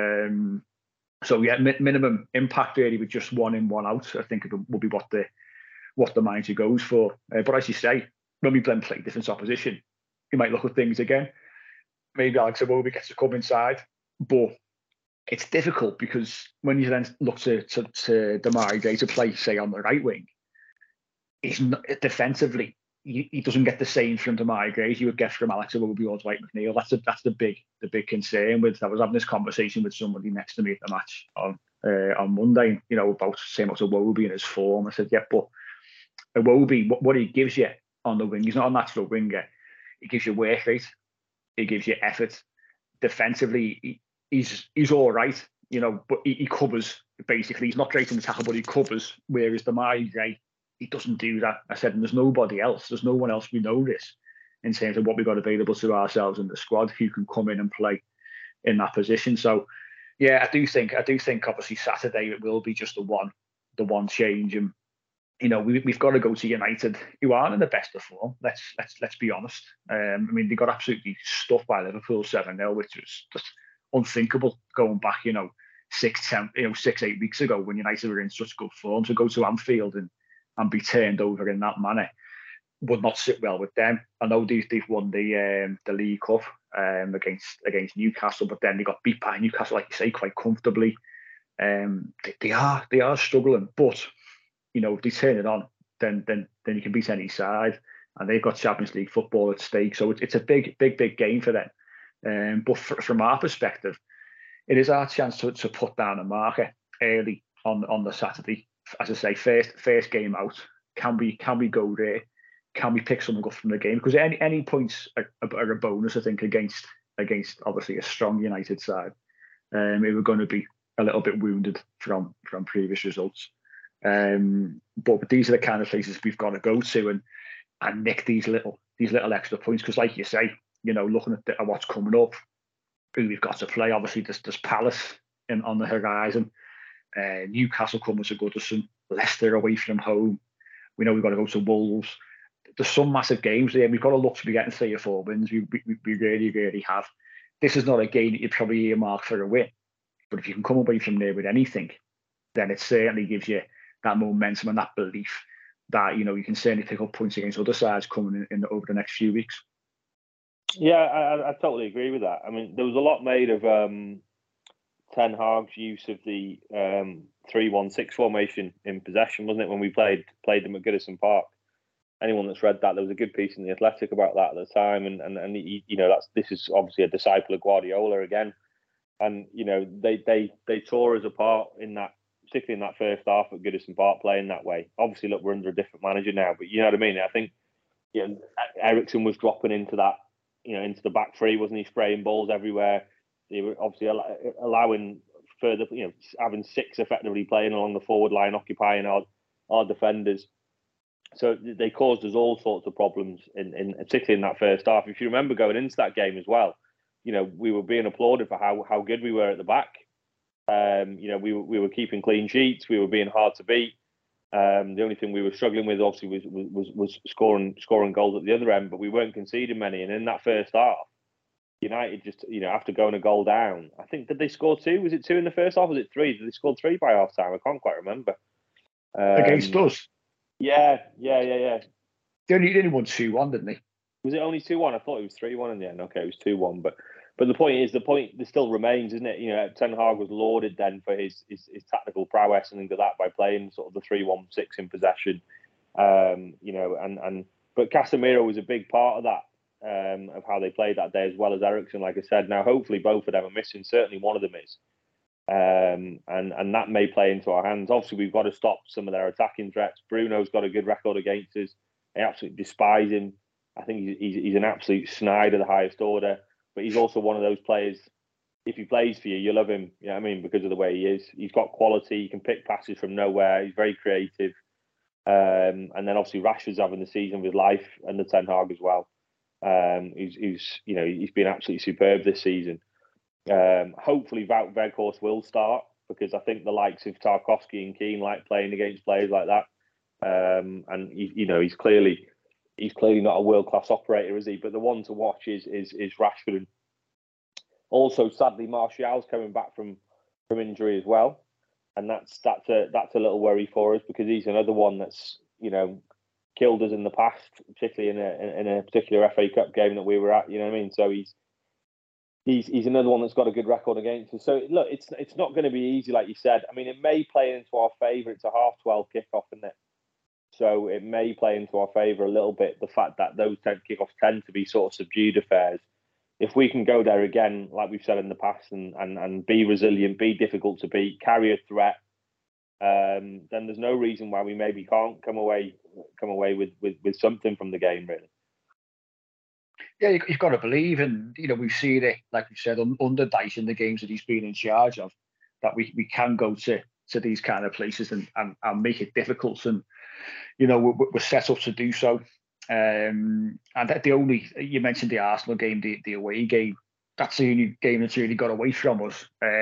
So yeah, minimum impact really with just 1 in, 1 out. I think it will be what the manager goes for. But as you say, when we play different opposition, you might look at things again. Maybe Alex Iwobi gets to come inside, but it's difficult because when you then look to Damari Gray to play, say, on the right wing, he's not, defensively, he doesn't get the same from Damari Gray as you would get from Alex Iwobi or Dwight McNeil. That's the big concern. I was having this conversation with somebody next to me at the match on Monday, about saying about Iwobi and his form. I said, yeah, but Iwobi, what he gives you on the wing, he's not a natural winger. He gives you work rate. He gives you effort. Defensively, he's all right, but he covers, basically. He's not great in the tackle, but he covers, whereas Damari Gray, he doesn't do that. I said, and there's nobody else. There's no one else we know this in terms of what we've got available to ourselves in the squad who can come in and play in that position. So, yeah, I do think obviously Saturday it will be just the one change, and we've got to go to United, who aren't in the best of form. Let's be honest. I mean, they got absolutely stuffed by Liverpool 7-0, which was just unthinkable going back, 6-8 weeks ago when United were in such good form. To go to Anfield and be turned over in that manner would not sit well with them. I know they've won the League Cup against Newcastle, but then they got beat by Newcastle, like you say, quite comfortably. They are struggling, but if they turn it on, then you can beat any side, and they've got Champions League football at stake. So it's a big game for them. But from our perspective, it is our chance to put down a marker early on the Saturday. As I say, first game out. Can we go there? Can we pick something up from the game? Because any points are a bonus, I think, against obviously a strong United side. We were going to be a little bit wounded from previous results. But these are the kind of places we've got to go to and nick these little extra points. Because, like you say, looking at what's coming up, who we've got to play. Obviously, there's Palace on the horizon. Newcastle coming to Goodison. Leicester away from home. We know we've got to go to Wolves. There's some massive games there. We've got to look to be getting 3 or 4 wins. We really, really have. This is not a game that you'd probably earmark for a win. But if you can come away from there with anything, then it certainly gives you that momentum and that belief that you can certainly pick up points against other sides coming in over the next few weeks. Yeah, I totally agree with that. I mean, there was a lot made of Ten Hag's use of the 3-1-6 formation in possession, wasn't it? When we played them at Goodison Park. Anyone that's read that, there was a good piece in the Athletic about that at the time, and this is obviously a disciple of Guardiola again, and they tore us apart in that. Particularly in that first half at Goodison Park, playing that way. Obviously, look, we're under a different manager now, but you know what I mean? I think Eriksen was dropping into that, into the back three, wasn't he? Spraying balls everywhere. They were obviously allowing further, having 6 effectively playing along the forward line, occupying our defenders. So they caused us all sorts of problems, particularly in that first half. If you remember going into that game as well, we were being applauded for how good we were at the back. We were keeping clean sheets. We were being hard to beat. The only thing we were struggling with, obviously, was scoring goals at the other end, but we weren't conceding many. And in that first half, United just, after going a goal down, I think, did they score 2? Was it 2 in the first half? Was it 3? Did they score 3 by half time? I can't quite remember. Against us? Yeah. They only won 2-1, didn't they? Was it only 2-1? I thought it was 3-1 in the end. Okay, it was 2-1, but the point still remains, isn't it? Ten Hag was lauded then for his tactical prowess and things like that by playing sort of the 3-1-6 in possession. But Casemiro was a big part of that, of how they played that day, as well as Eriksen, like I said. Now, hopefully both of them are missing. Certainly one of them is. And that may play into our hands. Obviously, we've got to stop some of their attacking threats. Bruno's got a good record against us. I absolutely despise him. I think he's an absolute snide of the highest order. But he's also one of those players, if he plays for you, you love him, you know what I mean, because of the way he is. He's got quality, he can pick passes from nowhere, he's very creative. And then obviously Rashford's having the season of his life under Ten Hag as well. He's been absolutely superb this season. Hopefully Wout Weghorst will start, because I think the likes of Tarkowski and Keane like playing against players like that. And he's clearly not a world-class operator, is he? But the one to watch is Rashford. And also, sadly, Martial's coming back from injury as well, and that's a little worry for us, because he's another one that's killed us in the past, particularly in a particular FA Cup game that we were at. You know what I mean? So he's another one that's got a good record against us. So look, it's not going to be easy, like you said. I mean, it may play into our favour. It's a 12:30 kickoff, isn't it? So it may play into our favour a little bit, the fact that those kickoffs tend to be sort of subdued affairs. If we can go there again, like we've said in the past, and be resilient, be difficult to beat, carry a threat, then there's no reason why we maybe can't come away with something from the game, really. Yeah, you've got to believe, and we've seen it, like we said, under Dyche in the games that he's been in charge of, that we can go to these kind of places and make it difficult, and we're set up to do so. And that you mentioned the Arsenal game, the away game. That's the only game that's really got away from us.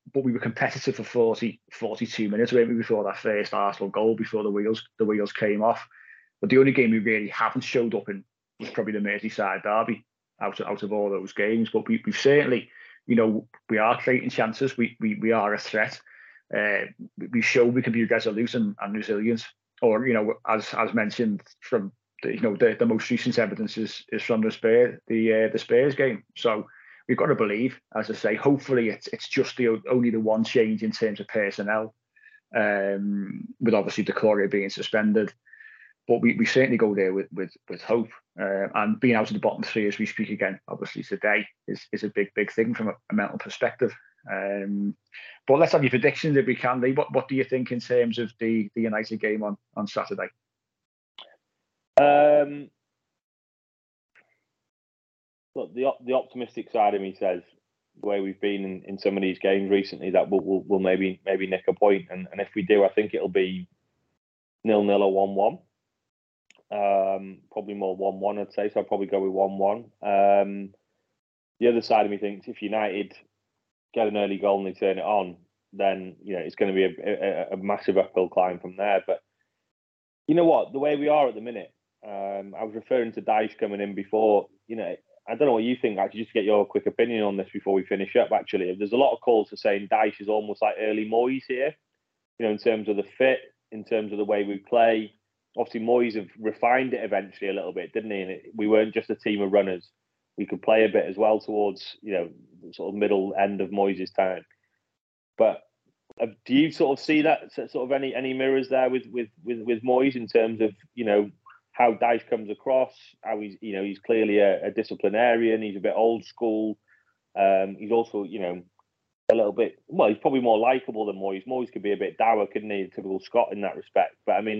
but we were competitive for 42 minutes before that first Arsenal goal, before the wheels came off. But the only game we really haven't showed up in was probably the Merseyside derby out of all those games. But we've certainly, we are creating chances. We are a threat. We show we can be resolute and resilient. Or, as mentioned from the most recent evidence is from the Spurs game. So we've got to believe, as I say. Hopefully, it's just only the one change in terms of personnel, with obviously Decore being suspended. But we certainly go there with hope, and being out of the bottom three as we speak again, obviously today is a big thing from a mental perspective. But let's have your predictions if we can, Lee. What do you think in terms of the United game on Saturday? Look, the optimistic side of me says the way we've been in some of these games recently that we'll maybe nick a point, and if we do, I think it'll be 0-0 or 1-1. Probably more 1-1, I'd say. So I'll probably go with 1-1. The other side of me thinks if United get an early goal and they turn it on, then it's going to be a massive uphill climb from there. But you know what? The way we are at the minute, I was referring to Dyche coming in before. I don't know what you think, actually, just to get your quick opinion on this before we finish up, actually. There's a lot of calls for saying Dyche is almost like early Moyes here, in terms of the fit, in terms of the way we play. Obviously, Moyes have refined it eventually a little bit, didn't he? And we weren't just a team of runners. We could play a bit as well towards, the sort of middle end of Moyes' time. But do you sort of see that sort of any mirrors there with Moyes in terms of, how Dyche comes across, how he's clearly a disciplinarian, he's a bit old school. He's also, a little bit, well, he's probably more likeable than Moyes. Moyes could be a bit dour, couldn't he? Typical Scot in that respect. But I mean,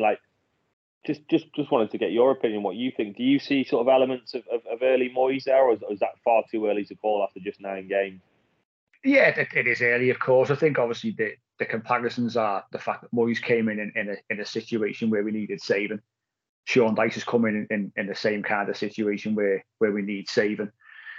just wanted to get your opinion, what you think. Do you see sort of elements of early Moyes there, or is that far too early to call after just 9 games? Yeah, it is early, of course. I think obviously the comparisons are the fact that Moyes came in a situation where we needed saving. Sean Dyche has come in the same kind of situation where we need saving.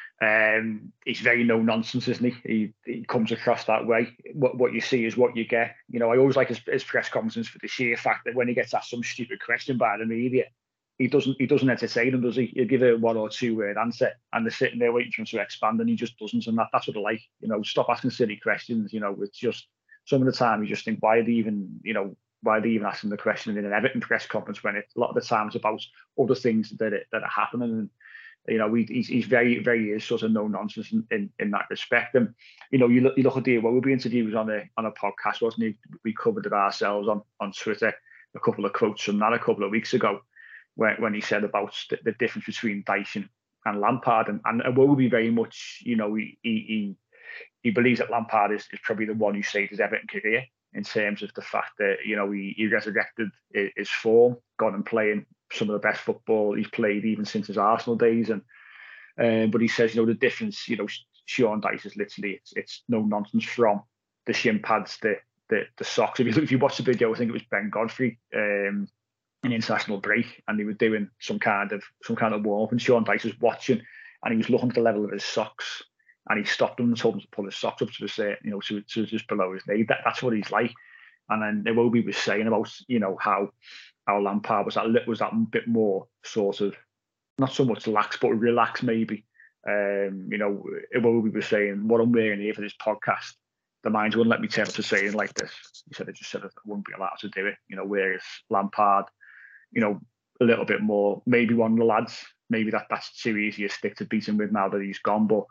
He's very no nonsense, isn't he? He comes across that way. What you see is what you get. I always like his press conference for the sheer fact that when he gets asked some stupid question by the media, he doesn't entertain them, does he? He'll give a 1 or 2 word answer, and they're sitting there waiting for him to expand, and he just doesn't. And that's what I like. Stop asking silly questions. It's just some of the time you just think, why are they even asking the question in an Everton press conference when a lot of the time it's about other things that are happening. And he's very sort of no nonsense in that respect. And you look at the Iwobi interview, he was on a podcast, wasn't he? We covered it ourselves on Twitter. A couple of quotes from that a couple of weeks ago, when he said about the difference between Dyche and Lampard, and Iwobi very much, he believes that Lampard is probably the one who saved his Everton career, in terms of the fact that, he resurrected his form, got him playing some of the best football he's played even since his Arsenal days. And but he says, the difference, Sean Dyche is literally, it's no nonsense from the shin pads, the socks. If you watch the video, I think it was Ben Godfrey in international break, and they were doing some kind of warm-up, and Sean Dyche was watching, and he was looking at the level of his socks, and he stopped him and told him to pull his socks up to a certain, to just below his knee. That's what he's like. And then Iwobi was saying about, how Lampard was that bit more sort of, not so much lax, but relaxed maybe. Iwobi was saying, what I'm wearing here for this podcast, the Minds wouldn't let me tell to say it like this. He said, I just said I wouldn't be allowed to do it. Whereas Lampard, a little bit more, maybe one of the lads, maybe that's too easy a stick to beat him with now that he's gone. But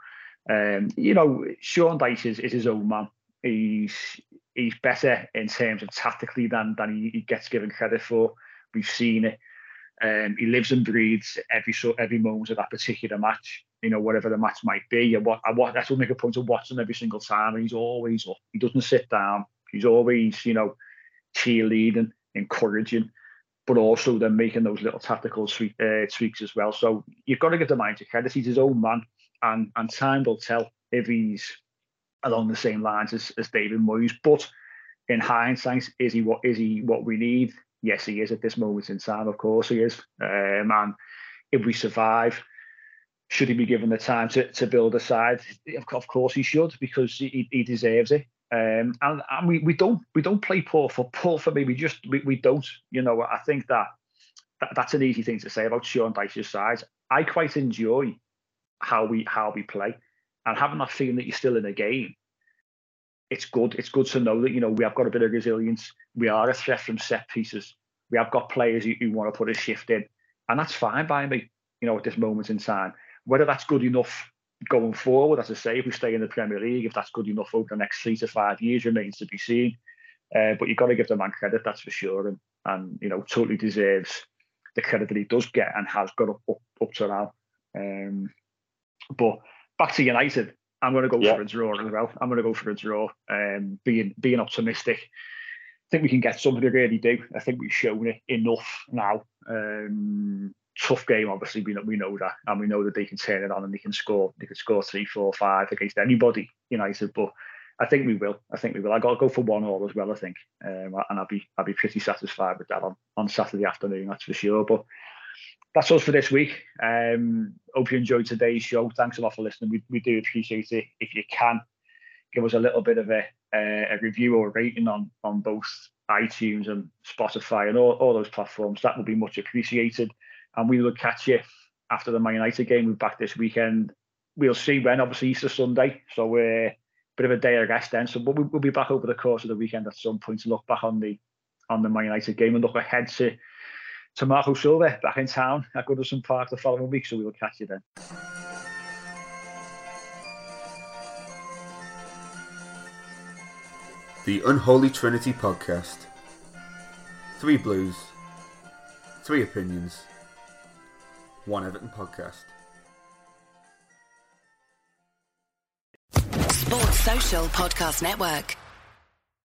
Sean Dyche is his own man. He's better in terms of tactically than he gets given credit for. We've seen it. He lives and breathes every moment of that particular match. Whatever the match might be. I will make a point of watching every single time. And he's always up. He doesn't sit down. He's always, cheerleading, encouraging, but also then making those little tactical tweaks as well. So you've got to give the man credit. He's his own man. And time will tell if he's along the same lines as David Moyes. But in hindsight, is he what we need? Yes, he is at this moment in time. Of course, he is. And if we survive, should he be given the time to build a side? Of course, he should, because he deserves it. And we don't play poor football for me. We don't. You know, I think that's an easy thing to say about Sean Dyche's sides. I quite enjoy how we play, and having that feeling that you're still in a game. It's good. It's good to know that, you know, we have got a bit of resilience. We are a threat from set pieces. We have got players who want to put a shift in, and that's fine by me. You know, at this moment in time, whether that's good enough going forward, as I say, if we stay in the Premier League, if that's good enough over the next 3 to 5 years remains to be seen. But you've got to give the man credit, that's for sure, and you know, totally deserves the credit that he does get and has got up to now. But back to United, I'm going to go for a draw as well. I'm going to go for a draw. Being optimistic, I think we can get something. We really do. I think we've shown it enough now. Tough game, obviously. We know that, and we know that they can turn it on and they can score. They can score 3, 4, 5 against anybody, United. But I think we will. I got to go for 1-1 as well, I think, and I'll be pretty satisfied with that on Saturday afternoon. That's for sure. But that's us for this week. Hope you enjoyed today's show. Thanks a lot for listening. We do appreciate it. If you can, give us a little bit of a review or a rating on both iTunes and Spotify and all those platforms. That would be much appreciated. And we will catch you after the Man United game. We're back this weekend. We'll see when, obviously Easter Sunday. So we're bit of a day of rest then. So we'll be back over the course of the weekend at some point to look back on the Man United game and look ahead to Marco Silva back in town at Goodison Park the following week. So we will catch you then. The Unholy Trinity Podcast. 3 Blues, 3 Opinions, 1 Everton Podcast. Sports Social Podcast Network.